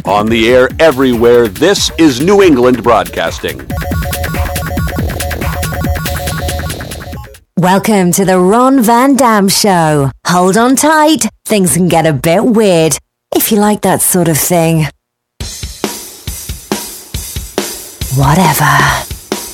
On the air everywhere, this is New England Broadcasting. Welcome to the Ron Van Dam Show. Hold on tight. Things can get a bit weird, if you like that sort of thing. Whatever.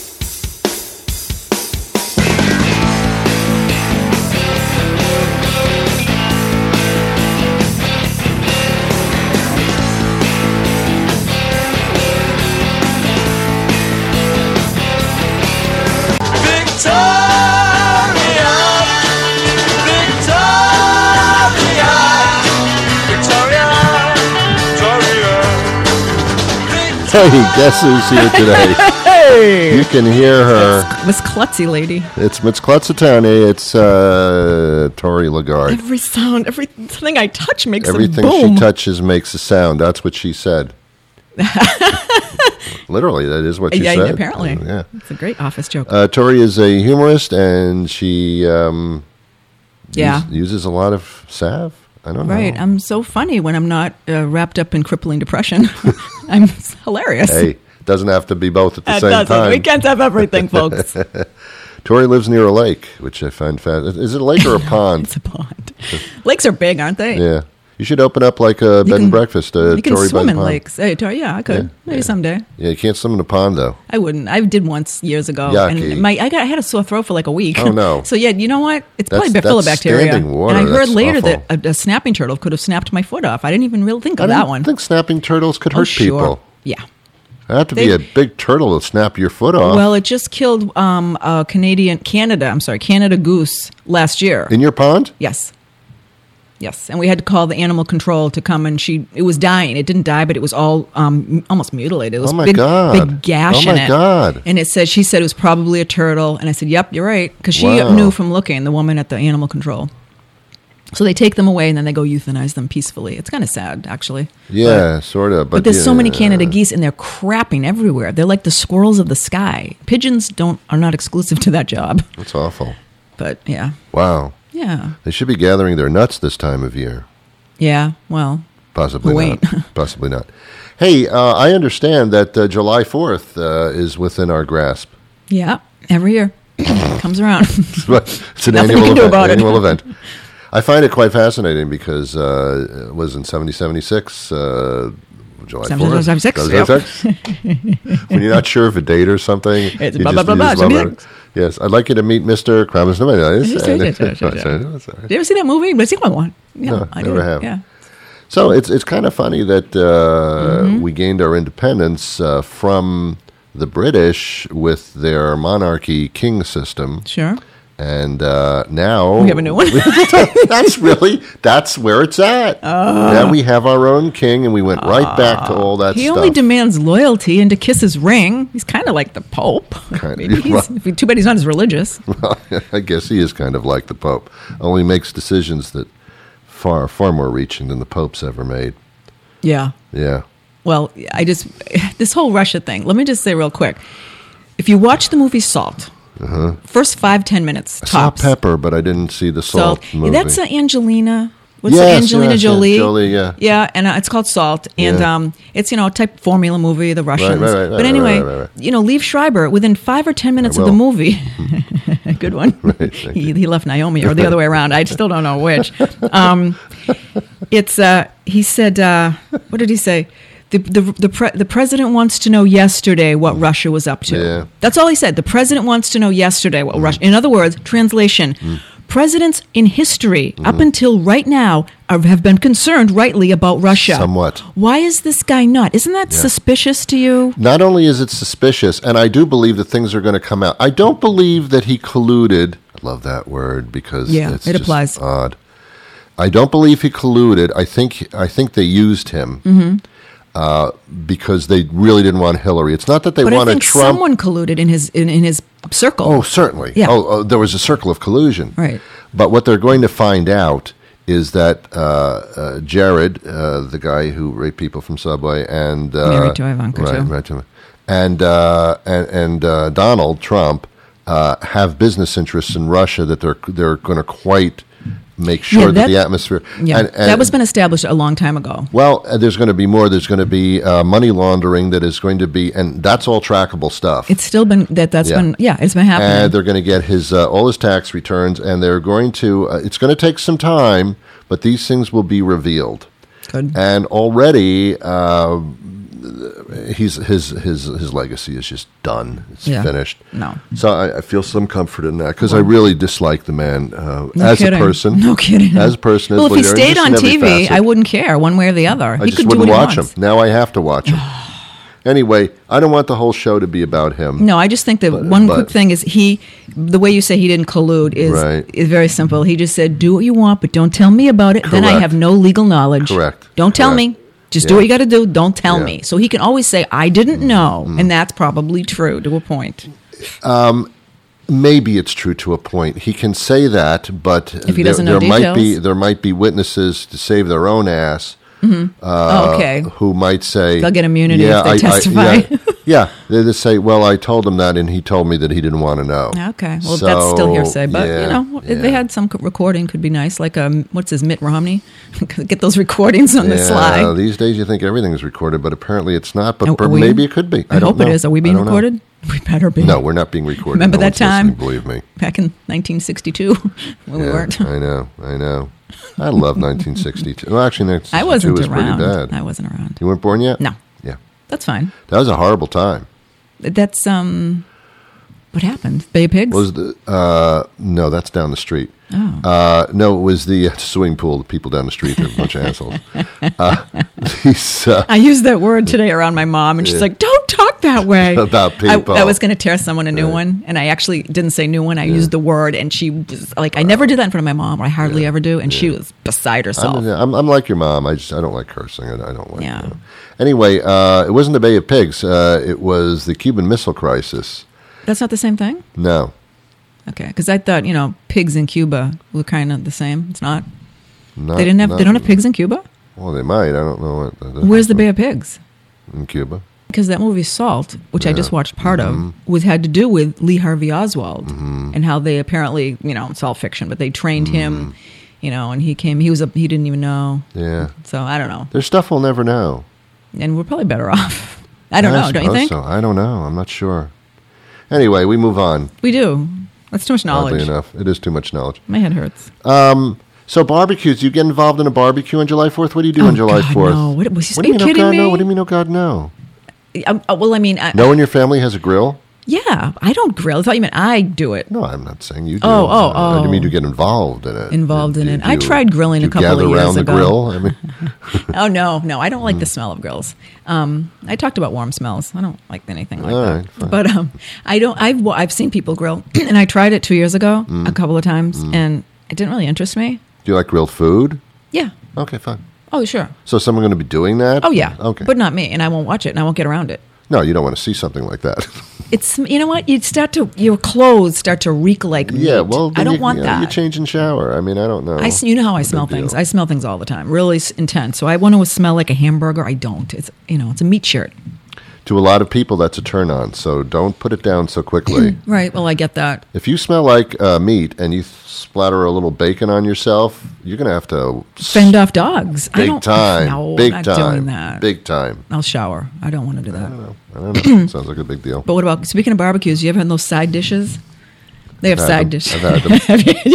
Hey, guess who's here today? Hey! You can hear her. It's Miss Klutzy lady. It's Miss Klutzatani. It's Tori Lagarde. Every sound, everything I touch makes Everything a boom. she touches makes a sound. That's what she said. Literally, that is what she said. Yeah, apparently. Yeah. It's a great office joke. Tori is a humorist, and she uses a lot of salve. I don't know. Right. I'm so funny when I'm not wrapped up in crippling depression. I'm hilarious. Hey, doesn't have to be both at the It same doesn't. time. We can't have everything, folks. Tori lives near a lake, which I find fascinating. Is it a lake or a pond? It's a pond. Lakes are big, aren't they? Yeah. You should open up like a bed and breakfast. You can Tori swim by in the pond. lakes. Hey, Tori, yeah, I could. Maybe someday. Yeah, you can't swim in a pond, though. I wouldn't. I did once years ago. Yucky. And I had a sore throat for like a week. Oh, no. So, yeah, you know what? It's That's- probably full of that's bacteria. standing water. And I heard That's later awful. that a snapping turtle could have snapped my foot off. I didn't even really think of that one. I think snapping turtles could Oh, hurt sure. people. Yeah. It'd have to be a big turtle to snap your foot off. Well, it just killed a Canada goose last year. In your pond? Yes. Yes, and we had to call the animal control to come, and it was dying. It didn't die, but it was all almost mutilated. It was Oh, my big, God. big gash Oh, in my it. God. And she said it was probably a turtle, and I said, "Yep, you're right," because she Wow. knew from looking, the woman at the animal control. So they take them away, and then they go euthanize them peacefully. It's kind of sad, actually. Yeah, sort of. But there's so many Canada geese, and they're crapping everywhere. They're like the squirrels of the sky. Pigeons are not exclusive to that job. That's awful. But yeah, Wow. yeah, They should be gathering their nuts this time of year. yeah. Well, Possibly Who not. ain't? Possibly not. Hey, I understand that July 4th is within our grasp. yeah. Every year comes around. It's an Nothing annual we can do event. about it. Annual event. I find it quite fascinating because it was in 7076, July 4th. 7076, When you're not sure of a date or something. It's you blah, just- blah, blah, you just blah, love 76. it. Yes, I'd like you to meet Mr. Kramus. Did you ever see that movie? But see one. Yeah, No, I never did. have. Yeah. So it's kind of funny that we gained our independence from the British with their monarchy king system. Sure. And now We have a new one. that's where it's at. Now we have our own king, and we went right back to all that He stuff. only demands loyalty and to kiss his ring. He's kind of like the Pope. Maybe too bad he's not as religious. I guess he is kind of like the Pope. Only makes decisions that far more reaching than the Pope's ever made. Yeah. Yeah. Well, this whole Russia thing, let me just say real quick. If you watch the movie Salt, first 5-10 minutes, I saw tops. Pepper, but I didn't see the Salt movie. That's Angelina. What's Yes, Angelina yes, Jolie? Jolie, yeah. Yeah, and it's called Salt, and Yeah. it's a type formula movie, the Russians. right, but anyway, right. Liev Schreiber, within 5 or 10 minutes of the will. movie, good one. He left Naomi, or the other way around. I still don't know which. He said, what did he say? The president wants to know yesterday what Russia was up to. Yeah. That's all he said. The president wants to know yesterday what Russia. In other words, translation. Presidents in history, up until right now, have been concerned rightly about Russia. Somewhat. Why is this guy not? Isn't that suspicious to you? Not only is it suspicious, and I do believe that things are going to come out. I don't believe that he colluded. I love that word because it's it just applies. odd. I don't believe he colluded. I think they used him because they really didn't want Hillary. It's not that they But I wanted think Trump. someone colluded in his circle. Oh, certainly. Yeah. Oh, there was a circle of collusion. Right. But what they're going to find out is that Jared, the guy who raped people from Subway, and Married to Ivanka, too. right to and Donald Trump have business interests in Russia that they're going to quite make sure that the that- atmosphere. Yeah, and that was been established a long time ago. Well, there's going to be more. There's going to be money laundering that is going to be, and that's all trackable stuff. It's still been it's been happening. And they're going to get his all his tax returns, and they're going to. It's going to take some time, but these things will be revealed. Good. And already, his legacy is just done. It's finished. No. So I feel some comfort in that because I really dislike the man as kidding. a person. No kidding. As a person. Well, as if he leader, stayed just on in every TV, facet. I wouldn't care one way or the other. I He just could do wouldn't what he watch him. wants. Now I have to watch him. Anyway, I don't want the whole show to be about him. No, I just think that quick thing is the way you say he didn't collude is very simple. He just said, do what you want, but don't tell me about it. Then I Correct. have no legal knowledge. Correct. Don't tell Correct. me. Just do what you got to do. Don't tell Yeah. me. So he can always say, I didn't know. And that's probably true to a point. Maybe it's true to a point. He can say that, but If he doesn't know details? there might be witnesses to save their own ass. Okay. Who might say They'll get immunity if they testify. They just say, "Well, I told him that, and he told me that he didn't want to know." Okay. Well, So, that's still hearsay. But, yeah, if they had some recording, could be nice. Like, what's his, Mitt Romney? Get those recordings on the sly. These days, you think everything is recorded, but apparently it's not. But Are we? maybe it could be. I don't hope it know. is. Are we being I don't know. recorded? We better be. No, we're not being recorded. Remember No that one's listening, time? believe me. Back in 1962 when we weren't. I know. I love 1962. Well, actually, 1962 I wasn't was around. pretty bad. I wasn't around. You weren't born yet? No. Yeah. That's fine. That was a horrible time. That's what happened? Bay of Pigs? Was the no? That's down the street. Oh. No, it was the swimming pool. The people down the street, they're a bunch of assholes. I used that word today around my mom, and she's like, "Don't talk that way About people. I was going to tear someone a new one, and I actually didn't say new one. I used the word, and she was like, "I never did that in front of my mom. Or I hardly ever do," and she was beside herself. I'm like your mom. I don't like cursing. I don't like. Yeah. Anyway, it wasn't the Bay of Pigs. It was the Cuban Missile Crisis. That's not the same thing? No. Okay, because I thought pigs in Cuba were kind of the same. It's not. Not, They don't have pigs in Cuba. Well, they might. I don't know. Where's the Bay of Pigs? In Cuba? Because that movie Salt, which I just watched part of, had to do with Lee Harvey Oswald and how they apparently, it's all fiction, but they trained him, and he came. He didn't even know. Yeah. So I don't know, There's stuff we'll never know. and we're probably better off. I don't know. Don't you suppose think? So. I don't know. I'm not sure. Anyway, we move on. We do. That's too much knowledge. Oddly enough, it is too much knowledge. My head hurts. So barbecues, you get involved in a barbecue on July 4th? What do you do on July God, 4th? No. What was What do you mean, oh kidding God, me? no? What do you mean, oh God, no? Well, I mean, No one in your family has a grill? yeah, I don't grill. I thought you meant I do it. No, I'm not saying you do. Oh. I didn't mean to get involved in it. I tried grilling a couple of gather years around ago. the grill? I mean, Oh no, I don't like the smell of grills. I talked about warm smells. I don't like anything like All that. right, fine. But I don't. I've seen people grill, and I tried it 2 years ago a couple of times, and it didn't really interest me. do you like grilled food? Yeah. Okay, fine. Oh sure. So is someone going to be doing that? Oh yeah. Okay. But not me, and I won't watch it, and I won't get around it. No, you don't want to see something like that. It's you know what your clothes start to reek like meat. Yeah, well, I then don't want that. You change and shower. I mean, I don't know. You know how I No smell big things. deal. I smell things all the time, really intense. So I want to smell like a hamburger. I don't. It's it's a meat shirt. To a lot of people, that's a turn on. So don't put it down so quickly. Right. Well, I get that. If you smell like meat and you splatter a little bacon on yourself, you're going to have to Fend off dogs. I big don't, time. No, big I'm not time. doing that. Big time. I'll shower. I don't want to do that. I don't know. Sounds like a big deal. But what about, speaking of barbecues, you ever had those side dishes? They have I've side had them. dishes. I've had them.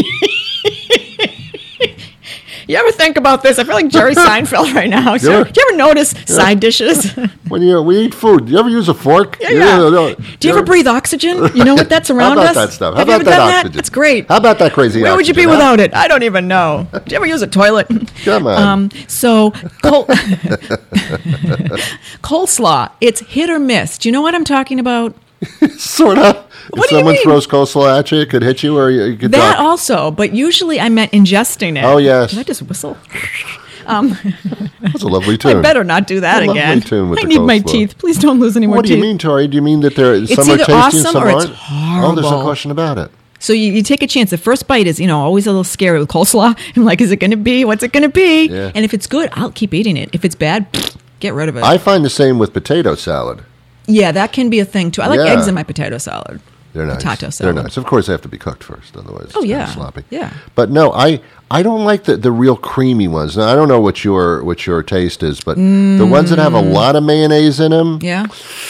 You ever think about this? I feel like Jerry Seinfeld right now. So, Yeah. do you ever notice side dishes? When we eat food, do you ever use a fork? Yeah. No. Do you ever breathe oxygen? You know what that's around How about us? that stuff? How Have you about ever that done oxygen? That's great. How about that crazy Where would you be oxygen, huh? without it? I don't even know. Do you ever use a toilet? Come on. Coleslaw. It's hit or miss. Do you know what I'm talking about? Sort of. What If do you someone mean? throws coleslaw at you, it could hit you, or you could That die. also, but usually I meant ingesting it. Oh, yes. Did I just whistle? That's a lovely tune. I better not do that A lovely again. tune with I the need my coleslaw. teeth. Please don't lose any more What do teeth. you mean, Tori? Do you mean that some are either tasty awesome and some or it's aren't? Oh, there's no horrible. question about it. So you take a chance. The first bite is, always a little scary with coleslaw. I'm like, is it going to be? What's it going to be? Yeah. And if it's good, I'll keep eating it. If it's bad, get rid of it. I find the same with potato salad. Yeah, that can be a thing too. I like Yeah. eggs in my potato salad. They're nice. potato They're salad. nice. Of course, they have to be cooked first, otherwise it's Oh, kind yeah. of sloppy. Yeah. But no, I don't like the real creamy ones. Now, I don't know what your taste is, but the ones that have a lot of mayonnaise in them, Yeah.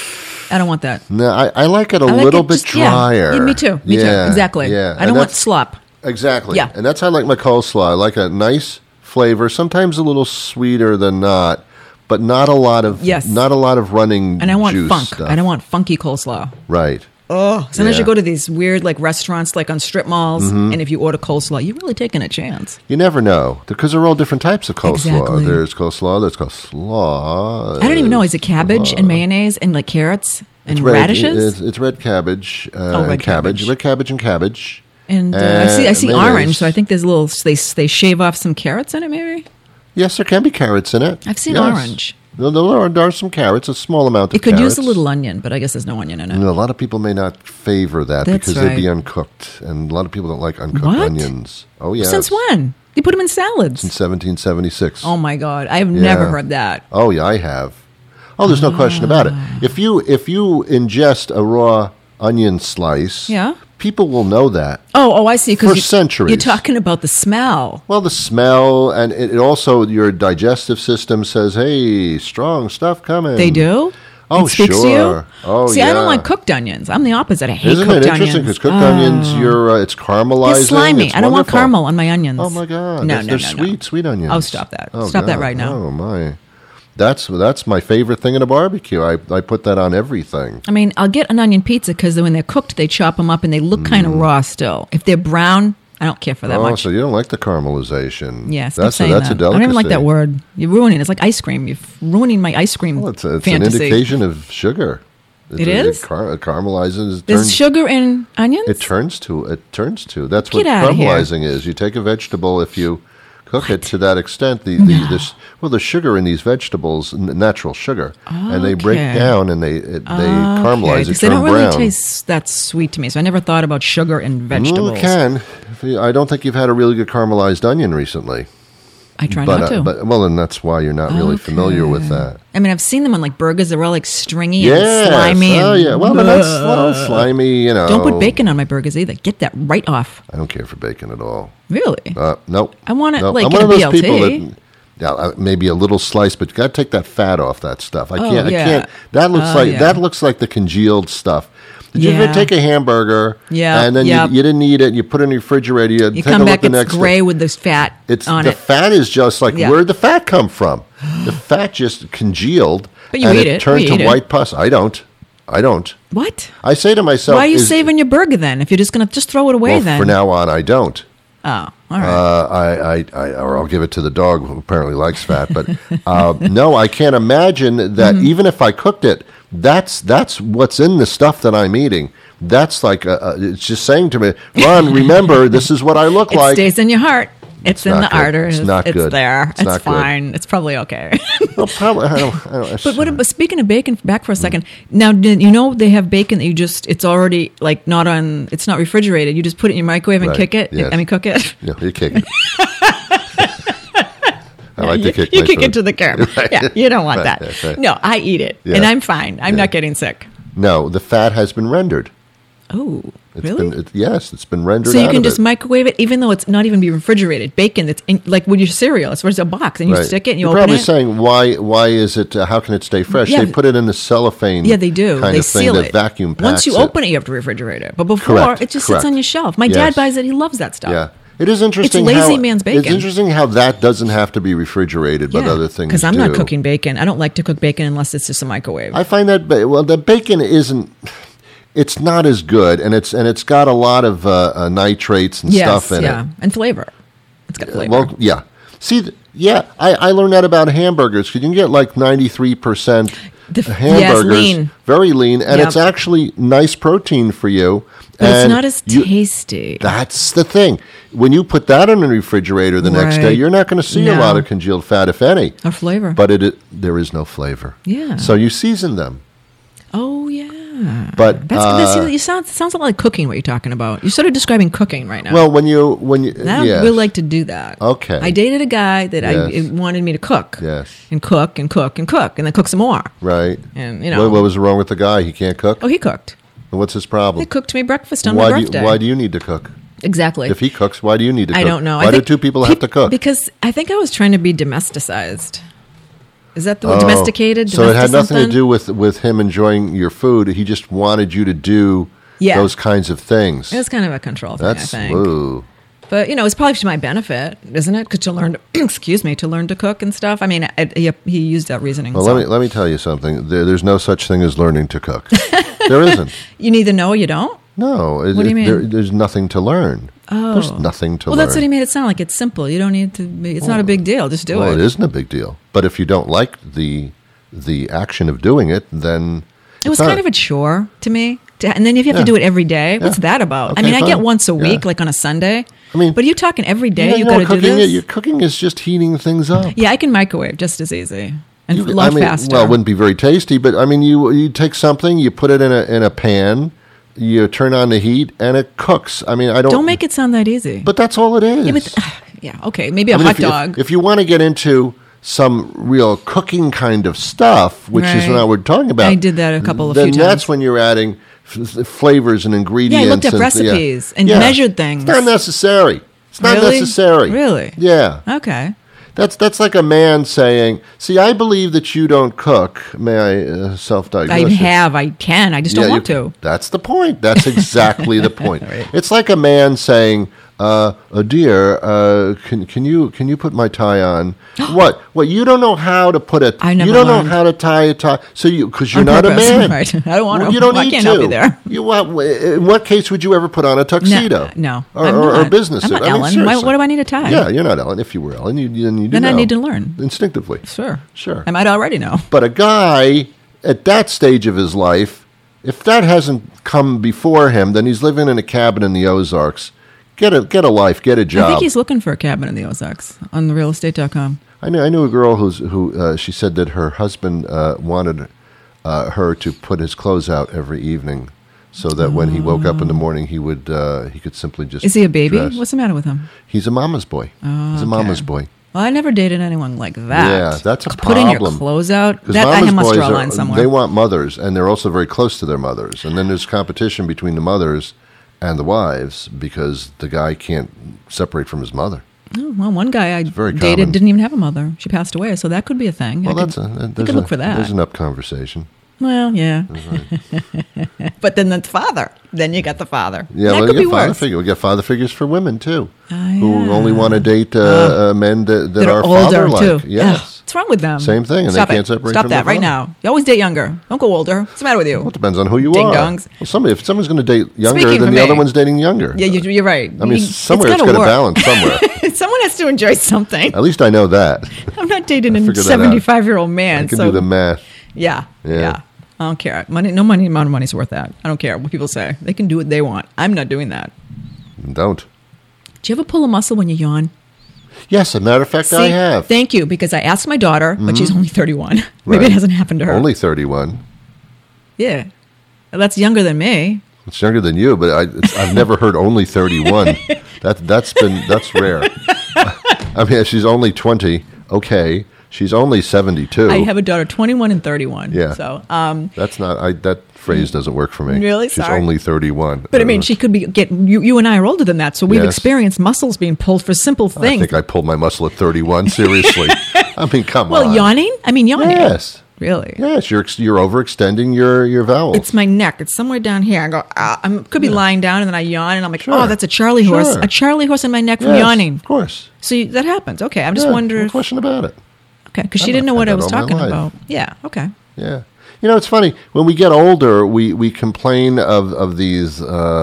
I don't want that. no, I like it a I like little it bit just- yeah. drier. Yeah, me too. Me too. Exactly. Yeah. I don't want slop. Exactly. Yeah. And that's how I like my coleslaw. I like a nice flavor, sometimes a little sweeter than not, but not a lot of Yes. not a lot of running And I want juice funk. stuff. I don't want funky coleslaw. Right. Oh, sometimes Yeah. you go to these weird like restaurants, like on strip malls, and if you order coleslaw, you're really taking a chance. You never know because there are all different types of coleslaw. Exactly. There's coleslaw. There's coleslaw. I don't even know. Is it cabbage and mayonnaise and like carrots and red, radishes? It's red cabbage. red and cabbage. Red cabbage and cabbage. And I see mayonnaise. orange, so I think there's a little. They shave off some carrots in it, maybe. Yes, there can be carrots in it. I've seen Yes. orange. There are some carrots, a small amount of It could carrots. use a little onion, but I guess there's no onion in it. You know, a lot of people may not favor that That's because they'd be right. uncooked, and a lot of people don't like uncooked What? onions. Oh, yeah. Since when? You put them in salads. In 1776. Oh my God, I have never Yeah. heard that. Oh, yeah, I have. Oh, there's no question about it. If you ingest a raw onion slice, Yeah. people will know that. Oh, I see. For Because centuries. you're talking about the smell. Well, the smell, and it also, your digestive system says, hey, strong stuff coming. They do. Oh, It speaks sure. to you? Oh, See, I don't yeah. like cooked onions. I'm the opposite. I hate Isn't cooked it onions. interesting? Because cooked onions, it's caramelizing. They're slimy. It's I don't want wonderful. caramel on my onions. Oh my God! No, They're no, sweet, sweet onions. Oh, stop that. Oh, Stop that God. right now. Oh my, that's my favorite thing in a barbecue. I put that on everything. I mean, I'll get an onion pizza because when they're cooked, they chop them up and they look kind of raw still. If they're brown, I don't care for that Oh, much. so you don't like the caramelization? Yeah, stop that's saying that's that. a delicacy. I don't even like that word. You're ruining it. It's like ice cream. You're ruining my ice cream Well, it's an fantasy. indication of sugar. It is? It caramelizes. There's sugar in onions? It turns to. That's Get what outta here. caramelizing is. You take a vegetable, if you cook it to that extent, the sugar in these vegetables, natural sugar, and they break Okay. down and they caramelize. They Because they turn don't really brown. taste that sweet to me. So I never thought about sugar in Well, vegetables. it can. I don't think you've had a really good caramelized onion recently. I try not to. But then that's why you're not really familiar with that. I mean, I've seen them on like burgers. They're all like stringy Yes. and slimy. Oh, and yeah. Well, but that's a little slimy, you know. Don't put bacon on my burgers either. Get that right off. I don't care for bacon at all. Really? Nope. I want it Nope. like I'm in one a of those BLT. people that. Yeah, maybe a little slice, but you got to take that fat off that stuff. I can't. yeah. I can't. That looks like the congealed stuff. Did you Yeah. ever take a hamburger? Yeah, And then yep. you didn't eat it. You put it in the refrigerator. You You take come a look back, the it's next gray day. with this fat It's on the it. fat is just like Yeah. where'd the fat come from? The fat just congealed. But you and eat it. turned We to eat it. white pus. I don't. What? I say to myself, Why are you saving your burger then? If you're just going to just throw it away well, then? for now on, I don't. Oh, all right. Or I'll give it to the dog who apparently likes fat. But no, I can't imagine that Mm-hmm. even if I cooked it, that's what's in the stuff that I'm eating. That's like it's just saying to me, Ron, remember this is what I look It like. stays in your heart. It's in not the good. arteries. It's not good. there. It's It's, not good. fine. It's probably okay. Well, probably, I don't, But what about, speaking of bacon, back for a second. Now, you know they have bacon that it's already like it's not refrigerated. You just put it in your microwave and Right, kick it. yes. I mean, cook it. No, you kick it. I like to kick You my kick food. it to the curb. Yeah, you don't want Right, that. right. No, I eat it, Yeah. and I'm fine. I'm Yeah. not getting sick. No, the fat has been rendered. Oh, It's really? it's been rendered So you out can of just it. microwave it, even though it's not even be refrigerated. Bacon that's like with your cereal. It's where's a box, and you Right. stick it, and you You're open probably it. saying why is it? How can it stay fresh? Yeah. They put it in the cellophane. Yeah, they do. Kind They of thing seal that it. vacuum packs Once you it. open it, you have to refrigerate it. But before, Correct, it just correct. sits on your shelf. My Yes. dad buys it. He loves that stuff. Yeah, it is interesting. It's lazy how, man's It's bacon. interesting how that doesn't have to be refrigerated, but other things Because I'm not do. cooking bacon. I don't like to cook bacon unless it's just a microwave. I find that the bacon isn't. It's not as good, and it's got a lot of nitrates and yes, stuff in yeah, it. and flavor. It's got flavor. Well, yeah. See, I learned that about hamburgers because you can get like 93% hamburgers, lean. very lean, and Yep. it's actually nice protein for you. but it's and not as tasty. That's the thing. When you put that in the refrigerator the next day, Right. you're not going to see a No. lot of congealed fat, if any. Or flavor. But there is no flavor. Yeah. So you season them. Oh yeah. But Sounds a lot like cooking. What you're talking about? You're sort of describing cooking right now. well, when you And I don't yes. really like to do that. Okay. I dated a guy that Yes. it wanted me to cook. Yes. And cook and cook and cook and then cook some more. right, And, you know. what was wrong with the guy? He can't cook. Oh, he cooked. And what's his problem? They cooked me breakfast on my birthday. Why do you need to cook? Exactly. If he cooks, why do you need to cook? I don't know. Why do two people have to cook? Because I think I was trying to be domesticized. Is that the word? Domesticated? So it had nothing to something? do with him enjoying your food. He just wanted you to do those kinds of things. It was kind of a control thing, I think. Ooh. But, it's probably to my benefit, isn't it? Because to learn to learn to cook and stuff. I mean, he used that reasoning. Well, let me tell you something. There's no such thing as learning to cook. There isn't. You neither know or you don't? No. What do you mean? There's nothing to learn. Oh. There's nothing to learn. Well, that's what he made it sound like. It's simple. You don't need to be, it's not a big deal. Just do it. Well, it isn't a big deal. But if you don't like the action of doing it, then it was kind of a chore to me. And then if you have to do it every day, what's that about? Okay, I mean, I get fine. once a week, like on a Sunday. I mean, but you're talking every day. You've know, got to do this. Your cooking is just heating things up. Yeah, I can microwave just as easy and a lot faster. Well, it wouldn't be very tasty, but I mean, you take something, you put it in a pan, you turn on the heat, and it cooks. I mean, don't make it sound that easy. But that's all it is. Yeah, okay, maybe a hot dog. If you want to get into some real cooking kind of stuff, which is what we're talking about. I did that a few times. Then that's when you're adding flavors and ingredients. Yeah, I looked up recipes and measured things. It's not necessary. It's not necessary. Really? Yeah. Okay. That's like a man saying, "See, I believe that you don't cook." May I self-diagnose? I can. I just don't want to. That's the point. That's exactly the point. Right. It's like a man saying, "Dear, can you put my tie on?" What? You don't know how to put it. I never You don't learned. know how to tie a tie. So because you're On not purpose. a man, Right. I don't want to. You don't I need can't to. help you there. In what case would you ever put on a tuxedo? No. Or, I'm or not. business I'm suit? not Ellen. Seriously. What do I need a tie? Yeah, you're not Ellen. If you were Ellen, you do Then know. I need to learn. Instinctively. Sure. I might already know. But a guy at that stage of his life, if that hasn't come before him, then he's living in a cabin in the Ozarks. Get a life, get a job. I think he's looking for a cabin in the Ozarks on therealestate.com. I knew a girl who she said that her husband wanted her to put his clothes out every evening, so that when he woke up in the morning, he could simply just. Is he a baby? dress. What's the matter with him? He's a mama's boy. He's a mama's boy. Well, I never dated anyone like that. Yeah, that's a Putting problem. your clothes out. 'Cause That I mama's must boys draw a line somewhere. They want mothers, and they're also very close to their mothers. And then there's competition between the mothers and the wives because the guy can't separate from his mother. Oh, well, one guy I very dated common. didn't even have a mother. She passed away, so that could be a thing. Well, I could look for that. There's an up conversation. Well, yeah. But then the father. Then you got the father. Yeah, that well, could you be get father worse. figure. We get father figures for women too, yeah. who only want to date men that are older father-like. too. Yes, What's wrong with them? Same thing, and Stop they can't it. separate Stop from that their right father. now. You always date younger. Don't go older. What's the matter with you? Well, it depends on who you Ding are. dongs. Well, if someone's going to date younger, Speaking then for the other me. one's dating younger. Yeah, you're right. I mean, somewhere it's gotta got to work. balance somewhere. Someone has to enjoy something. At least I know that. I'm not dating a figured that out. 75-year-old man. I can so do the math. Yeah. Yeah. I don't care. No amount of money's worth that. I don't care what people say. They can do what they want. I'm not doing that. Don't. Do you ever pull a muscle when you yawn? Yes, as a matter of fact, I See, have. Thank you, because I asked my daughter, but she's only 31. Maybe Right. it hasn't happened to her. Only 31. Yeah. Well, that's younger than me. It's younger than you, but I've never heard only 31. That's rare. I mean, she's only 20. Okay, she's only 72. I have a daughter, 21 and 31. Yeah. So, That's not. That phrase doesn't work for me. Really? She's Sorry. only 31. but I mean, she could be you and I are older than that, so we've Yes. experienced muscles being pulled for simple I things. think I pulled my muscle at 31. Seriously. I mean, come on. Well, yawning? I mean, yawning. Yes. Really? Yes, you're overextending your vowels. It's my neck. It's somewhere down here. I go, I could be lying down, and then I yawn, and I'm like, Sure. oh, that's a Charlie horse. Sure. A Charlie horse in my neck from Yes, yawning. Of course. So that happens. Okay, I'm just Yeah, wondering. no question about it. Okay, because she I've didn't know what had I was that all my talking life. about. Yeah, okay. Yeah. You know, it's funny. When we get older, we complain of these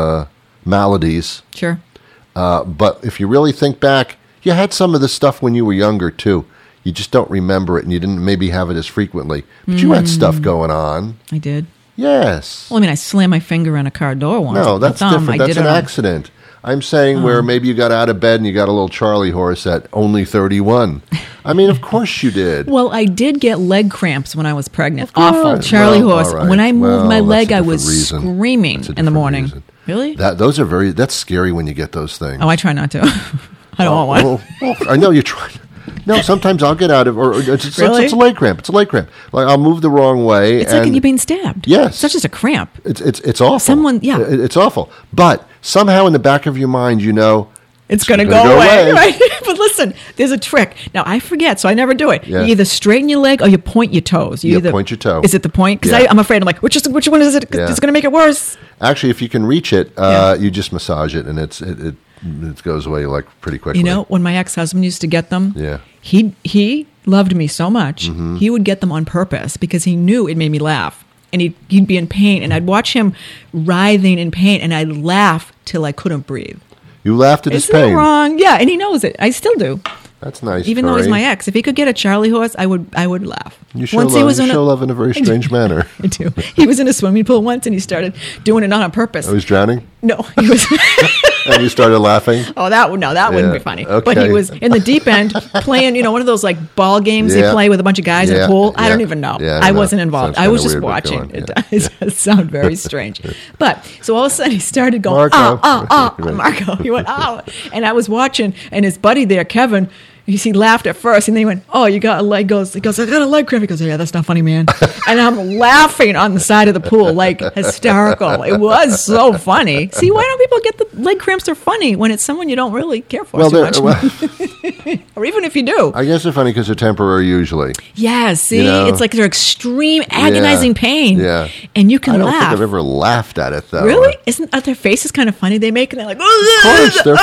maladies. Sure. But if you really think back, you had some of this stuff when you were younger, too. You just don't remember it, and you didn't maybe have it as frequently. But you had stuff going on. I did. Yes. Well, I mean, I slammed my finger on a car door once. No, with my that's thumb. different. I That's did an it on- accident. I'm saying where maybe you got out of bed and you got a little Charlie horse at only 31. I mean, of course you did. Well, I did get leg cramps when I was pregnant. Of course. Awful. Charlie Well, horse. all right. When I moved Well, my that's leg, a I was different reason. screaming That's a in the different morning. reason. Really? That's scary when you get those things. Oh, I try not to. I don't want one. Well, I know you try. No, sometimes I'll get out of, or it's Really? a leg cramp. It's a leg cramp. Like I'll move the wrong way. It's and like you're being stabbed. Yes. It's not just a cramp. It's awful. Yeah. It's awful. But somehow in the back of your mind, you know, It's going to gonna go go away. away. Right? But listen, there's a trick. Now, I forget, so I never do it. Yeah. You either straighten your leg or you point your toes. You either point your toe. Is it the point? Because Yeah. I'm afraid. I'm like, which one is it? 'Cause Yeah. it's going to make it worse. actually, if you can reach it, Yeah. you just massage it, and it goes away like pretty quickly. You know, when my ex-husband used to get them, Yeah. he loved me so much, he would get them on purpose because he knew it made me laugh. And he'd be in pain, and I'd watch him writhing in pain, and I'd laugh till I couldn't breathe. You laughed at his Isn't that pain. wrong? Yeah, and he knows it. I still do. That's nice. Even though he's Tori. my ex, if he could get a Charlie horse, I would laugh. You show Once love. he was You in show love in a very strange manner. I do. He was in a swimming pool once, and he started doing it not on purpose. I was drowning, No, he was. and you started laughing. Oh, that wouldn't Yeah, be funny. okay. But he was in the deep end playing, one of those like ball games Yeah. they play with a bunch of guys in Yeah, a pool. I yeah. don't even know. Yeah, I I know. wasn't involved. Sounds I was kinda just weird, but go watching. on, It does sound very strange. But so all of a sudden he started going, Marco. Right. Marco. He went, oh. And I was watching, and his buddy there, Kevin, he laughed at first, and then he went, "Oh, you got a leg?" He goes, "I got a leg cramp." He goes, "Yeah, that's not funny, man." And I'm laughing on the side of the pool, like hysterical. It was so funny. See, why don't people get the leg cramps are funny when it's someone you don't really care for too much, or even if you do? I guess they're funny because they're temporary usually. Yeah, see, know? it's like they're extreme, agonizing pain. Yeah. And you can I don't laugh. think I've ever laughed at it though. Really? Aren't their faces kind of funny? They make, and they're like, Of course, they're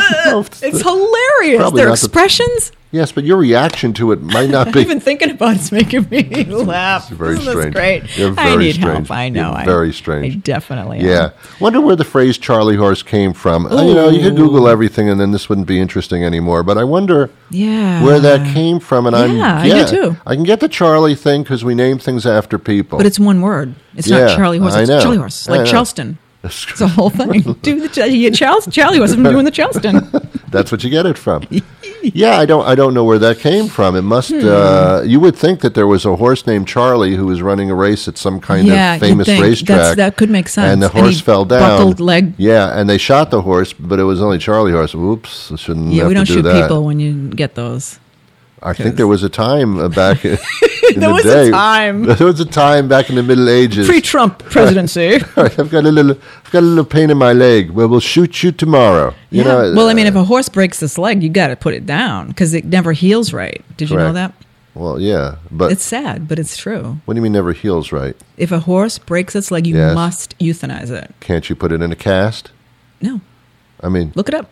it's hilarious. Probably Their not the- expressions. Yes, but your reaction to it might not be. Even thinking about it's making me laugh. It's very Isn't this strange. great? You're I very need strange. help. I know. You're very strange. I definitely am. Yeah. Wonder where the phrase Charlie horse came from. You could Google everything and then this wouldn't be interesting anymore. But I wonder Yeah. where that came from. And Yeah, I do too. I can get the Charlie thing because we name things after people. But it's one word. It's Yeah, not Charlie horse. I It's know. Charlie horse. I Like know. Charleston. It's a whole thing. Do the Charlie horse. I'm doing the Charleston. That's what you get it from. Yeah, I don't know where that came from. It must. You would think that there was a horse named Charlie who was running a race at some kind Yeah, of you'd famous think. racetrack. That could make sense. And the And horse he fell down. buckled leg. Yeah, and they shot the horse, but it was only Charlie horse. Oops, I shouldn't Yeah, have we to don't do shoot that. people when you get those. I think there was a time back in There the was a day. time. There was a time back in the Middle Ages. Pre-Trump presidency. I've got a little pain in my leg. Well, we'll shoot you tomorrow. You know. Well, I mean, if a horse breaks its leg, you got to put it down because it never heals right. Did you know that? Correct. Well, yeah, but It's sad, but it's true. what do you mean never heals right? If a horse breaks its leg, you Yes. must euthanize it. Can't you put it in a cast? No, I mean, look it up.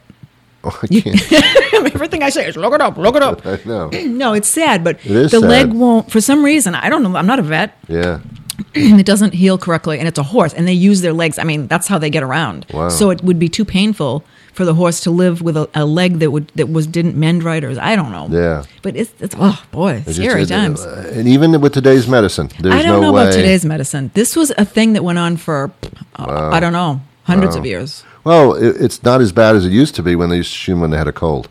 I can't. Everything I say is look it up, look it up. I know. No, it's sad, but It is the leg sad. won't, for some reason, I don't know, I'm not a vet, Yeah. it doesn't heal correctly, and it's a horse, and they use their legs. I mean, that's how they get around. Wow. So it would be too painful for the horse to live with a leg that didn't mend right, or I don't know. Yeah. But it's oh boy, It just scary is, times. And even with today's medicine, there's I don't no know way. about today's medicine. This was a thing that went on for I don't know, hundreds of years. Well, it's not as bad as it used to be when they used to shoot 'em when they had a cold.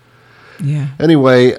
Yeah. Anyway,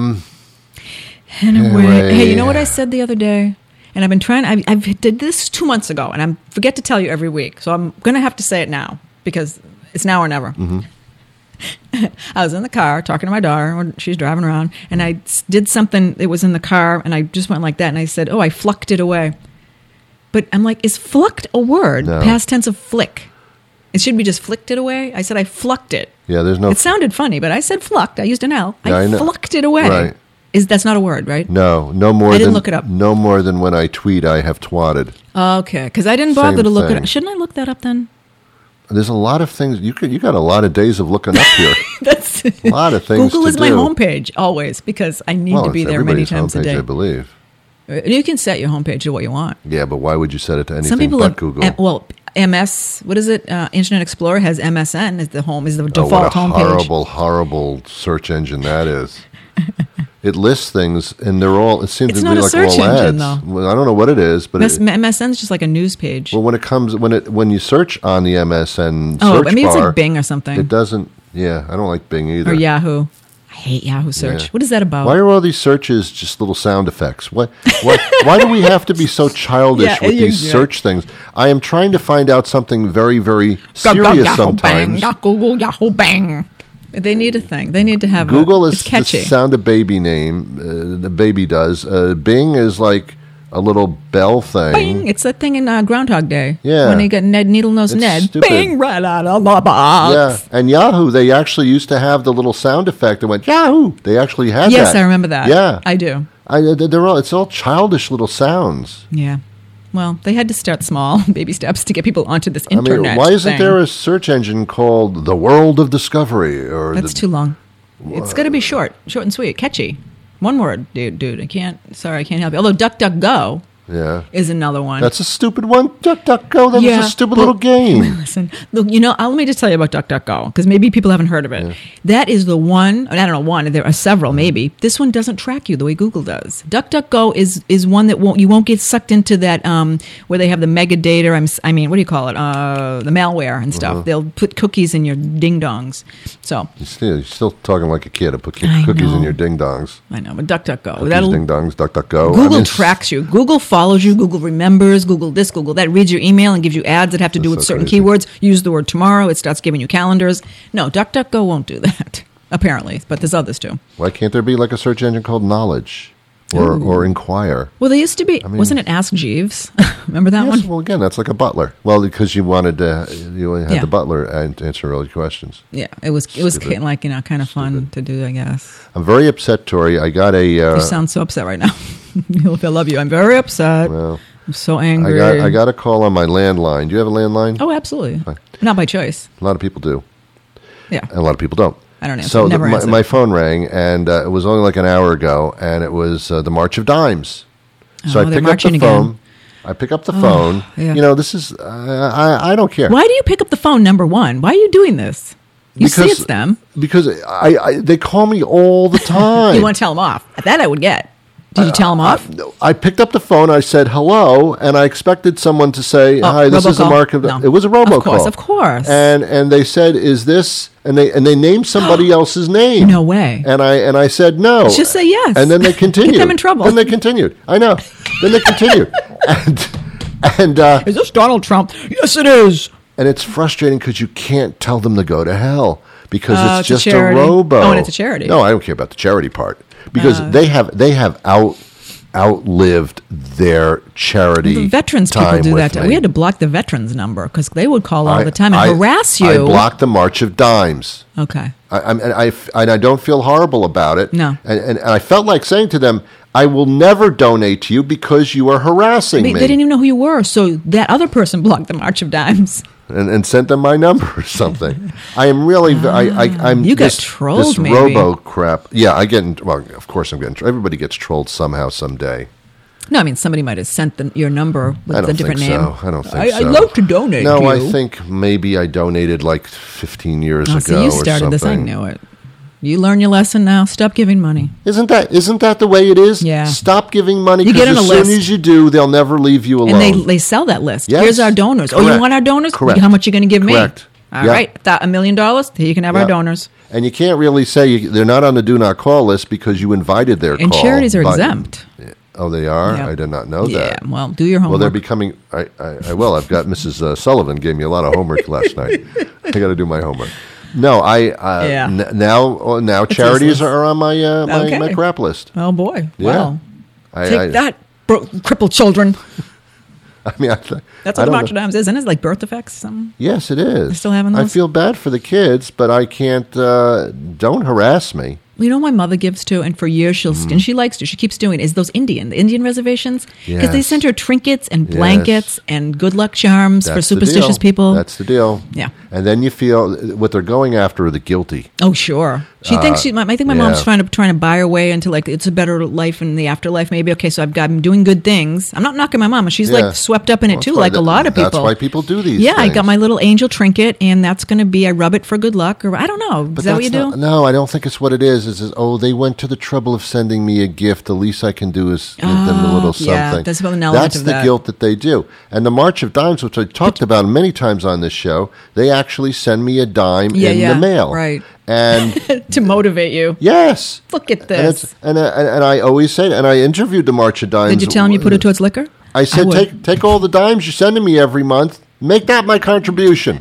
Anyway, hey, you know what I said the other day? And I've been trying. I did this 2 months ago, and I forget to tell you every week. So I'm going to have to say it now because it's now or never. Mm-hmm. I was in the car talking to my daughter when she's driving around, and I did something. It was in the car, and I just went like that, and I said, "Oh, I flucked it away." But I'm like, is flucked a word? No. Past tense of flick. It should be just flicked it away. I said I flucked it. yeah, there's no. It sounded funny, but I said flucked. I used an L. Yeah, I I know. flucked it away. Right. That's not a word, right? No more I than didn't look it up. No more than when I tweet, I have twatted. Okay, because I didn't bother Same to look it thing. up. Shouldn't I look that up then? There's a lot of things you got a lot of days of looking up here. That's A lot of things. Google to is my do. homepage always because I need Well, to be it's there many everybody's times a homepage, day. I believe. You can set your homepage to what you want. Yeah, but why would you set it to anything Some people but have Google? MS. What is it? Internet Explorer has MSN as the home is the Oh, default what a homepage. horrible search engine that is. It lists things, and they're all. It seems It's to not be a like search all engine, ads. though. Well, I don't know what it is, but MSN is just like a news page. well, when you search on the MSN Oh, search I mean it's bar, like Bing or something it doesn't. Yeah, I don't like Bing either. or Yahoo. I hate Yahoo search. Yeah. What is that about? Why are all these searches just little sound effects? Why do we have to be so childish Yeah, with these yeah. search things? I am trying to find out something very, very serious Yahoo sometimes. Bang, Google Yahoo Bang. They need a thing. They need to have Google it's is the catchy. sound a baby name. The baby does. Bing is like a little bell thing. Bing! It's that thing in Groundhog Day. Yeah. When he got Ned Needle-Nose It's Ned. stupid. Bing! Right out of the box. Yeah, and Yahoo, they actually used to have the little sound effect that went Yahoo. They actually had that. Yes, I remember that. Yeah, I do. it's all childish little sounds. Yeah. Well, they had to start small, baby steps, to get people onto this I internet mean, why isn't thing. there a search engine called The World of Discovery? Or That's too long. It's got to be short and sweet, catchy. One word, dude. I can't help you. Although DuckDuckGo Yeah, is another one. that's a stupid one. DuckDuckGo. That was a stupid little game. Listen, look, let me just tell you about DuckDuckGo, because maybe people haven't heard of it. Yeah. That is the one, I don't know, one, there are several maybe. This one doesn't track you the way Google does. DuckDuckGo is one that you won't get sucked into that, where they have the mega data, I mean, what do you call it? The malware and stuff. They'll put cookies in your ding-dongs. So, You're still talking like a kid. Put I cookies in know. your ding-dongs. I know, but DuckDuckGo. Cookies, ding-dongs, DuckDuckGo. Google tracks you. Google follows you. Google remembers. Google this, Google that. Reads your email and gives you ads that have to do That's with so certain crazy. keywords. Use the word tomorrow. It starts giving you calendars. No, DuckDuckGo won't do that, apparently. But there's others too. Why can't there be like a search engine called Knowledge or Inquire? Well, they used to be. Wasn't it Ask Jeeves? Remember that Yes, one? well, again, that's like a butler. Well, because you had Yeah. the butler answer all your questions. Yeah, it was Stupid. like kind of fun to do, I guess. I'm very upset, Tori. I got a. You sound so upset right now. If I love you, I'm very upset. well, I'm so angry. I got a call on my landline. Do you have a landline? Oh, absolutely. Not by choice. A lot of people do, Yeah. and a lot of people don't. I don't answer. So Never answer. my phone rang, and it was only like an hour ago, and it was the March of Dimes. So Oh, I they're pick up marching the again. phone. I pick up the phone. yeah. This is I don't care. Why do you pick up the phone, number one? Why are you doing this? You see Because- it's them. Because they call me all the time. You want to tell them off. That I would get. Did you tell them off? I picked up the phone. I said hello, and I expected someone to say, "Hi, this is the robocall? Mark of." No. It was a robocall, Of course. And they said, "Is this?" And they named somebody else's name. No way. And I said no. Just say yes. And then they continued. Get them in trouble. Then they continued. I know. Then they continued. and Is this Donald Trump? Yes, it is. and it's frustrating because you can't tell them to go to hell because Oh, it's it's a just a charity. robo. Oh, and it's a charity. No, I don't care about the charity part because they have outlived their charity. The veterans people time do with that. me. We had to block the veterans number because they would call all I- the time and I- harass you. I blocked the March of Dimes. Okay. I don't feel horrible about it. No. And I felt like saying to them, I will never donate to you because you are harassing They me. didn't even know who you were, so that other person blocked the March of Dimes. and sent them my number or something. I am really, I'm You got this, trolled, this maybe. robo crap. Yeah, of course I'm getting, everybody gets trolled somehow, someday. No, I mean, somebody might have sent your number with I don't a different think name. so. I don't think so. I'd love to donate No, to I you. think maybe I donated like 15 years Oh, ago so you or started this. I something. knew it. You learn your lesson now. Stop giving money. Isn't that the way it is? Yeah. Stop giving money You get because on as a soon list. as you do, they'll never leave you alone. And they sell that list. Yes. Here's our donors. Oh, you Correct. want our donors? Correct. How much are you going to give Correct. me? All Yeah. right. $1 million? Here you can have Yeah. our donors. And you can't really say they're not on the do not call list because you invited their And call. charities are button. exempt. Oh, they are? Yep. I did not know Yeah, that. well, do your homework. Well, they're becoming. I will. I've got Mrs. Sullivan gave me a lot of homework last night. I got to do my homework. No, Yeah. now charities useless. are on my Okay. my crap list. Oh, boy. Yeah. Well, I take that, crippled children. I mean, That's I what the don't March of know. Dimes is, isn't it? It's like birth defects. Something. Yes, it is. They're still having I those? feel bad for the kids, but I can't. Don't harass me. You know, my mother gives to, and for years and she likes to. She keeps doing is those the Indian reservations because they Yes. send her trinkets and Yes. blankets and good luck charms for That's the superstitious deal. people. That's the deal. Yeah. And then you feel what they're going after are the guilty. Oh, sure. She thinks I think my mom's yeah. trying to buy her way into like it's a better life in the afterlife. Maybe okay, so I'm doing good things. I'm not knocking my mom. She's Yeah. like swept up in it Well, too, that's why like a lot of people. That's why people do these. Yeah, I things. got my little angel trinket, and that's going to be I rub it for good luck, or I don't know. But Is that what you that's do? not- No, I don't think it's what it is. It's oh, they went to the trouble of sending me a gift. The least I can do is give them a little something. yeah, there's an element That's of the that. guilt that they do. And the March of Dimes, which I talked about many times on this show, they actually send me a dime in the mail. right. And To motivate you. yes. Look at And, this. and I always say, and I interviewed the March of Dimes. Did you tell him you put it towards liquor? I said, would. take all the dimes you're sending me every month, make that my contribution.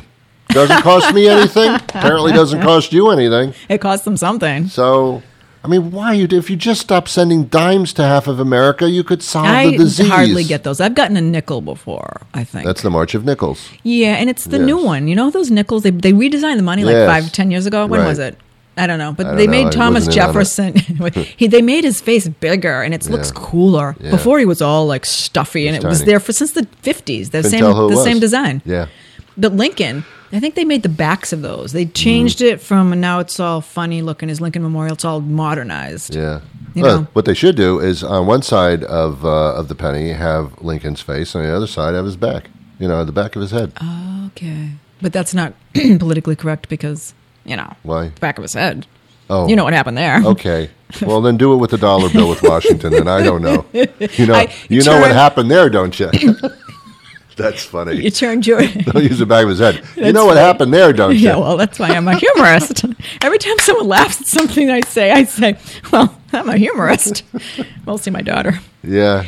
Doesn't cost me anything. Apparently doesn't cost you anything. It costs them something. So, I mean, why if you just stop sending dimes to half of America, you could solve the disease. I hardly get those. I've gotten a nickel before, I think. That's the March of Nickels. Yeah, and it's the Yes. new one. You know those nickels? They redesigned the money like Yes. 5-10 years ago. When Right. was it? I don't know. But don't they know. made I Thomas wasn't in on it. Jefferson. They made his face bigger, and it looks cooler. Yeah. Before he was all like stuffy, and It's it was tiny. there since the 50s. The Couldn't tell who it was. same design. Yeah. But Lincoln, I think they made the backs of those. They changed Mm. it from, and now it's all funny looking as Lincoln Memorial. It's all modernized. Yeah. You Well, know. what they should do is on one side of the penny have Lincoln's face, and on the other side have his back. The back of his head. Okay. But that's not politically correct because, Why? the back of his head. Oh, You know what happened there. Okay. Well, then do it with the dollar bill with Washington, and I don't know. You know what turn- happened there, don't you? That's funny. You turn George. Don't use the back of his head. You know That's what funny. happened there, don't you? Yeah, well, that's why I'm a humorist. Every time someone laughs at something I say, well, I'm a humorist. Mostly my daughter. Yeah.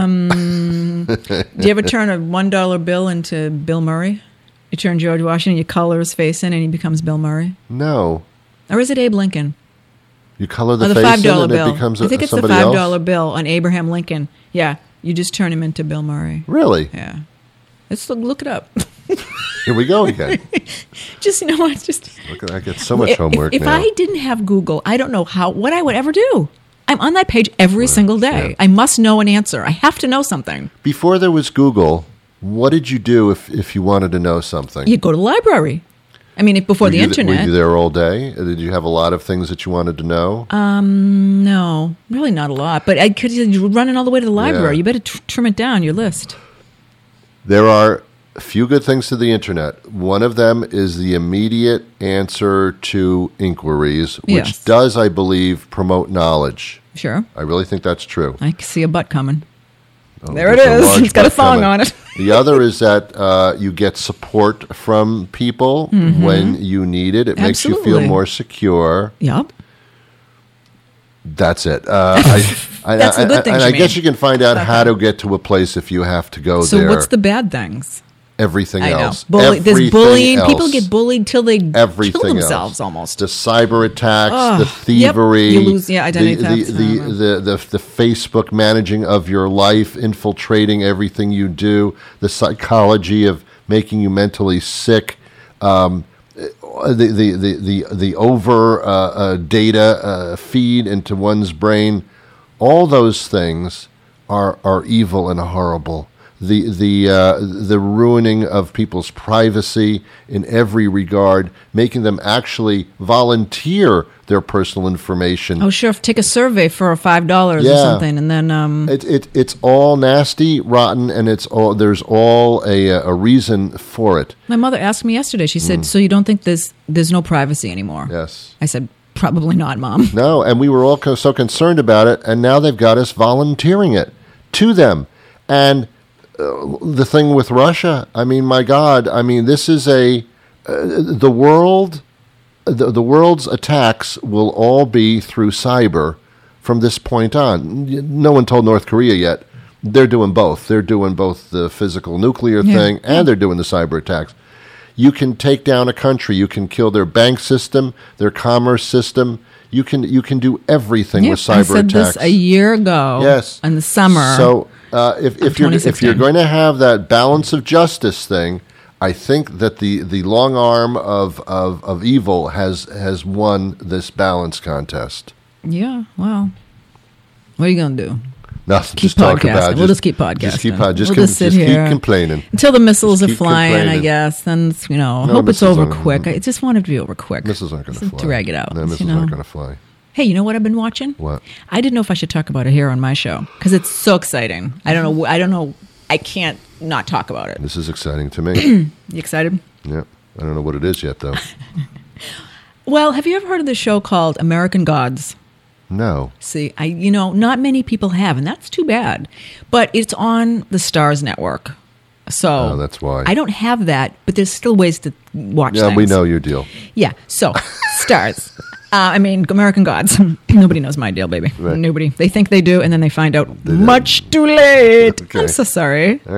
Do you ever turn a $1 bill into Bill Murray? You turn George Washington, you color his face in, and he becomes Bill Murray? No. Or is it Abe Lincoln? You color Or the the face $5 in and bill. it becomes I think it's the somebody $5 else? bill on Abraham Lincoln. Yeah, you just turn him into Bill Murray. Really? Yeah. Let's look it up. Here we go again. Just, what? Just Look, I get so much homework if now. I didn't have Google, I don't know what I would ever do. I'm on that page every single day. yeah. I must know an answer. I have to know something. Before there was Google, what did you do if you wanted to know something? You go to the library. I mean, before the Were internet. you there all day? Did you have a lot of things that you wanted to know? No, really not a lot. But I could you're running all the way to the library. Yeah. You better trim it down, your list. There are a few good things to the internet. One of them is the immediate answer to inquiries, which Yes. does, I believe, promote knowledge. Sure. I really think that's true. I can see a butt coming. Oh, There it there's a is. large It's got a butt thong coming. on it. The other is that you get support from people when you need it. It makes you feel Absolutely. more secure. Yep. That's it. That's the good things And you I guess mean. you can find out how to get to a place if you have to go So there. what's the bad things? Everything I know. else. There's Everything bullying. else. People get bullied till they Everything kill themselves else. almost. The cyber attacks, Oh, the thievery, yep. You lose, identity the, theft. the Facebook managing of your life, infiltrating everything you do, the psychology of making you mentally sick, the over data feed into one's brain. All those things are evil and horrible. The ruining of people's privacy in every regard, making them actually volunteer their personal information. Oh, sure. Take a survey for $5 or Yeah. something, and then It's all nasty, rotten, and there's all a reason for it. my mother asked me yesterday. She said, "So you don't think there's no privacy anymore?" Yes. I said, "Probably not, Mom." No, and we were all so concerned about it, and now they've got us volunteering it to them. And the thing with Russia, I mean, my God, I mean, this is the world. The world's attacks will all be through cyber from this point on. No one told North Korea yet. They're doing both. They're doing both the physical nuclear thing and they're doing the cyber attacks. You can take down a country. You can kill their bank system, their commerce system. You can do everything Yep, with cyber I said attacks. this a year ago. Yes. in the summer. So if you're 2016. going to have that balance of justice thing, I think that the long arm of evil has won this balance contest. Yeah. Well, what are you gonna do? Nothing. Keep Just talk podcasting. about. We'll just keep podcasting. Just keep We'll just sit keep here. complaining. Until the missiles are keep flying, I complaining. guess. Then it's, No, hope it's missiles over aren't- quick. I just want it to be over quick. Missiles aren't going to Just fly. drag it out, No, you missiles know. aren't going to fly. Hey, you know what I've been watching? What? I didn't know if I should talk about it here on my show because it's so exciting. I don't know. I can't not talk about it. This is exciting to me. You excited? Yeah. I don't know what it is yet, though. Well, have you ever heard of the show called American Gods? No. See, not many people have, and that's too bad. But it's on the Stars Network. So Oh, that's why. I don't have that, but there's still ways to watch Yeah, things. we know your deal. Yeah, so Stars. American Gods. Nobody knows my deal, baby. Right. Nobody. They think they do, and then they find out much too late. Okay. I'm so sorry. All right.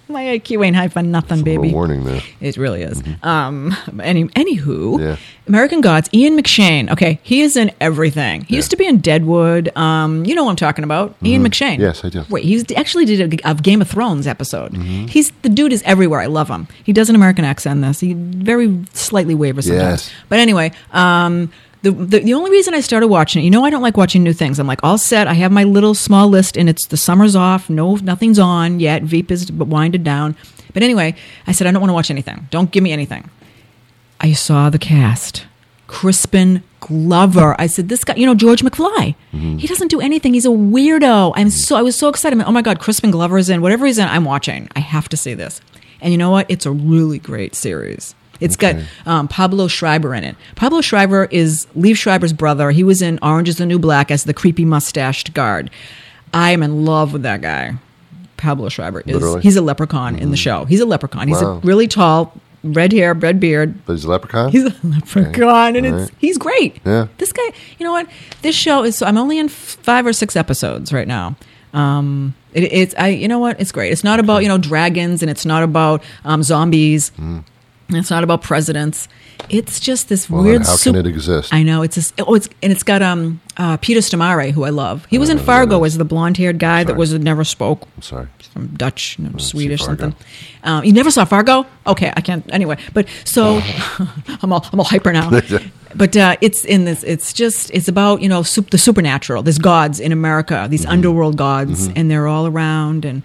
My IQ ain't high for nothing, A baby. little warning there. It really is. Anywho, Yeah. American Gods, Ian McShane. Okay, he is in everything. He used to be in Deadwood. You know what I'm talking about. Ian McShane. Yes, I do. Wait, he's actually did a Game of Thrones episode. The dude is everywhere. I love him. He does an American accent in this. He very slightly wavers sometimes. Yes. But anyway, the only reason I started watching it, I don't like watching new things. I'm like all set. I have my little small list, and it's the summer's off. Nothing's on yet. Veep is winded down. But anyway, I said I don't want to watch anything. Don't give me anything. I saw the cast. Crispin Glover. I said, this guy, George McFly. He doesn't do anything. He's a weirdo. I was so excited. I'm like, oh my God, Crispin Glover is in. Whatever he's in, I'm watching. I have to see this. And you know what? It's a really great series. It's got Pablo Schreiber in it. Pablo Schreiber is Liev Schreiber's brother. He was in Orange is the New Black as the creepy mustached guard. I am in love with that guy. Pablo Schreiber is. Literally? He's a leprechaun in the show. He's a leprechaun. He's Wow. a really tall, red hair, red beard. But he's a leprechaun? He's a leprechaun, and he's great. Yeah. This guy, you know what? This show is. So I'm only in 5 or 6 episodes right now. You know what? It's great. It's not about dragons, and it's not about zombies. And it's not about presidents. It's just this Well, weird. then how can it exist? I know it's got Peter Stormare, who I love. He was in Fargo as the blonde-haired guy that never spoke. I'm sorry. From Dutch, Swedish, Fargo. something. You never saw Fargo? Okay, I can't. Anyway, but so I'm all hyper now. But it's in this. It's about the supernatural. There's gods in America, these underworld gods, and they're all around, and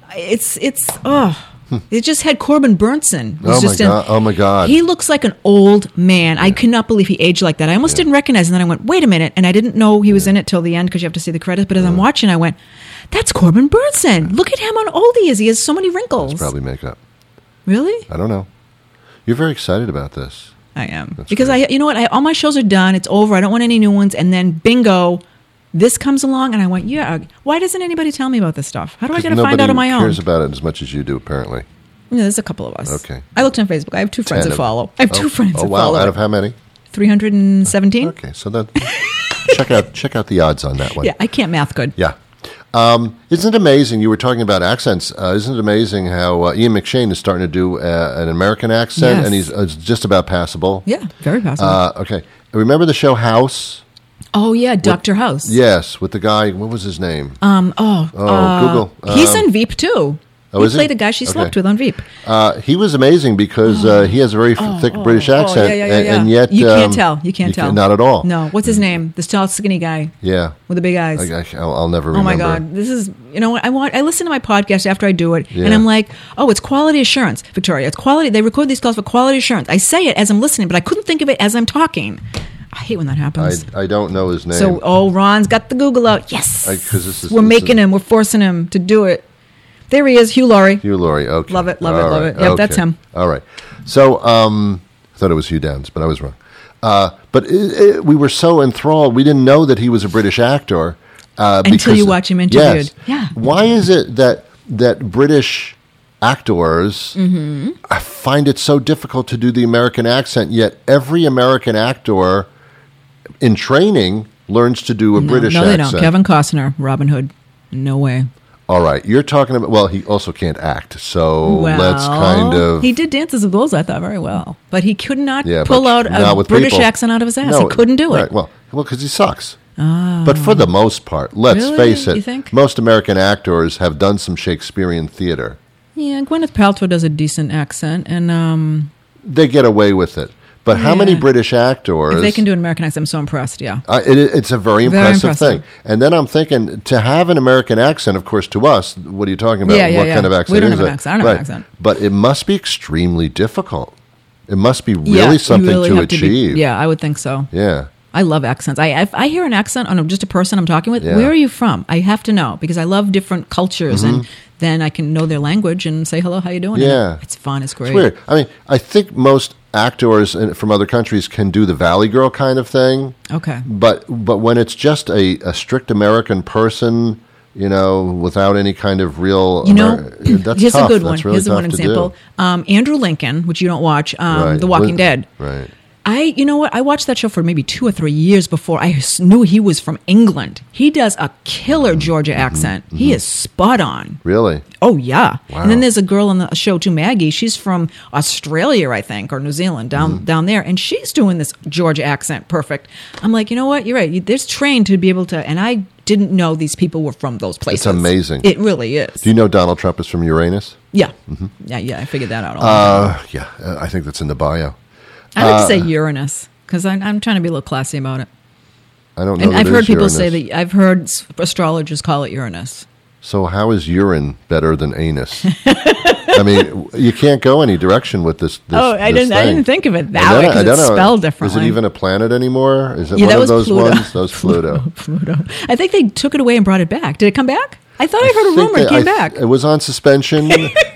it just had Corbin Burnson. Oh my God. He looks like an old man. I cannot believe he aged like that. I almost didn't recognize him. And then I went, wait a minute. And I didn't know he was in it till the end because you have to see the credits. But as I'm watching, I went, that's Corbin Burnson. Look at him how old he is. He has so many wrinkles. It's probably makeup. Really? I don't know. You're very excited about this. I am. That's because great. you know what? All my shows are done. It's over. I don't want any new ones. And then bingo, this comes along. And I went, yeah, why doesn't anybody tell me about this stuff? How do I get to find out on my own? Nobody cares about it as much as you do, apparently. Yeah, there's a couple of us. Okay. I looked on Facebook. I have 2 friends that follow. I have 2 friends that wow. follow. Out of how many? 317. Okay, so that check out the odds on that one. Yeah, I can't math good. Yeah. Isn't it amazing? You were talking about accents. Isn't it amazing how Ian McShane is starting to do an American accent, Yes. and he's just about passable? Yeah, very possible. Okay. Remember the show House? Oh yeah, Dr. House. Yes, with the guy. What was his name? Google. Google. He's in Veep too. Oh, he is he? played a guy she slept Okay. with on Veep. He was amazing because he has a very thick British accent, yeah. and yet You can't tell. You can't tell. Not at all. No. What's his name? The tall, skinny guy Yeah. with the big eyes. I'll never remember. Oh my God! This is what I listen to my podcast after I do it, Yeah. and I'm like, oh, it's quality assurance, Victoria. It's quality. They record these calls for quality assurance. I say it as I'm listening, but I couldn't think of it as I'm talking. I hate when that happens. I don't know his name. So, Ron's got the Google out. Yes, 'cause this is- we're this making is- him. We're forcing him to do it. There he is, Hugh Laurie. Hugh Laurie. Okay. Love it, love it, All love right, it. Yep, that's him. All right. So I thought it was Hugh Downs, but I was wrong. But we were so enthralled, we didn't know that he was a British actor. Until you watch him interviewed. Yes. Yeah. Why is it that British actors Mm-hmm. find it so difficult to do the American accent, yet every American actor in training learns to do a British no, accent? they don't. Kevin Costner, Robin Hood. No way. All right. You're talking about, well, he also can't act, so let's kind of... He did Dances with Wolves, I thought, very well. But he could not Yeah, pull but out not a with British people. accent out of his ass. No, he couldn't do it. right, Well, because he sucks. But for the most part, let's Really? face it, You think? most American actors have done some Shakespearean theater. Yeah, Gwyneth Paltrow does a decent accent. And They get away with it. But how many Yeah. British actors... if they can do an American accent, I'm so impressed, yeah. It's a very impressive impressive. thing. And then I'm thinking, to have an American accent, of course, to us, what are you talking about? Yeah, what kind of accent We don't is have an it? accent. I don't have an accent. But it must be extremely difficult. It must be really Yeah, you something really to have achieve. be, yeah, I would think so. Yeah. I love accents. If I hear an accent on just a person I'm talking with, Yeah. where are you from? I have to know because I love different cultures, and then I can know their language and say hello, how you doing? Yeah. And it's fun. It's great. It's weird. I mean, I think most actors from other countries can do the Valley Girl kind of thing. Okay. But when it's just a strict American person, without any kind of real... that's here's tough. a good one. That's really Here's tough one to example. do. Andrew Lincoln, which you don't watch, Right. The Walking Dead. Right. You know what? I watched that show for maybe 2 or 3 years before I knew he was from England. He does a killer Georgia accent. He is spot on. Really? Oh, yeah. Wow. And then there's a girl on the show, too, Maggie. She's from Australia, I think, or New Zealand, down there. And she's doing this Georgia accent perfect. I'm like, you know what? You're right. There's trained to be able to. And I didn't know these people were from those places. It's amazing. It really is. Do you know Donald Trump is from Uranus? Yeah. Yeah, I figured that out. Yeah, I think that's in the bio. I like to say Uranus because I'm trying to be a little classy about it. I don't know. And that I've it heard is people Uranus. say that. I've heard astrologers call it Uranus. So how is urine better than anus? I mean, you can't go any direction with this. I didn't think of it that way because it's spelled differently. Is it even a planet anymore? Is it Yeah, one that of was those Pluto. ones? Those Pluto. Pluto. I think they took it away and brought it back. Did it come back? I thought I heard a rumor it came back. It was on suspension.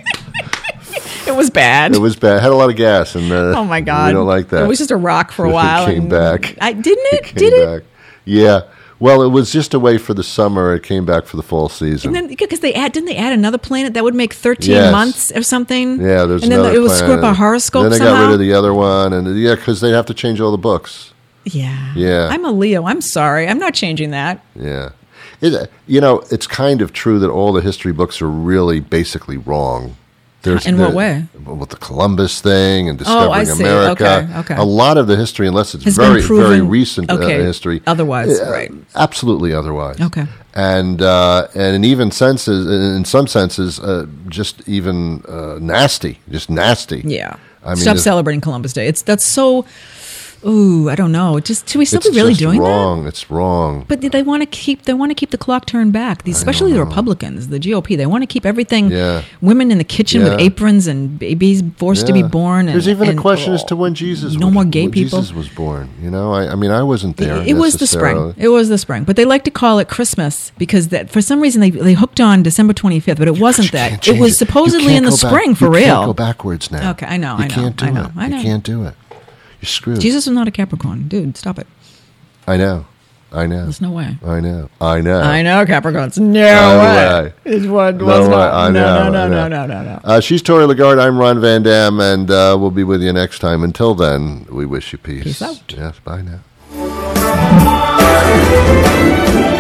It was bad. It was bad. It had a lot of gas, and Oh my God! we don't like that. It was just a rock for a while. It came and back. Didn't it? Came Did it? back. Yeah. Well, it was just away for the summer. It came back for the fall season. And then because didn't they add another planet that would make 13 Yes. months or something? Yeah, there's and then another it would planet. screw up our horoscope Then they somehow. got rid of the other one, and because they have to change all the books. Yeah. Yeah. I'm a Leo. I'm sorry. I'm not changing that. Yeah. It's kind of true that all the history books are really basically wrong. In what way? With the Columbus thing and discovering I see. America. Okay. A lot of the history, unless it's Has been very, proven- very recent history. Otherwise, right. Absolutely otherwise. Okay. And in some senses, just even nasty. Just nasty. Yeah. I mean, Stop celebrating Columbus Day. That's so. Ooh, I don't know. Should we still be really doing wrong. that? It's wrong. But they want to keep the clock turned back. Especially the Republicans, the GOP. They want to keep everything. Yeah. Women in the kitchen with Yeah. aprons and babies forced to be Yeah. born. There's even a question as to when Jesus. No more gay people. Jesus was born. I mean, I wasn't there. It was the spring. necessarily. It was the spring. But they like to call it Christmas because for some reason they hooked on December 25th, but it wasn't You can't that. It change was supposedly You in the can't go back. spring for You real. can't go backwards now. Okay, I know. You can't do it. You can't do it. You're screwed. Jesus was not a Capricorn. Dude, stop it. I know. There's no way. I know. I know Capricorns. No way. way. It was No way. not. I know. No. She's Tori Lagarde. I'm Ron Van Dam, and we'll be with you next time. Until then, we wish you peace. Peace out. Yes, bye now.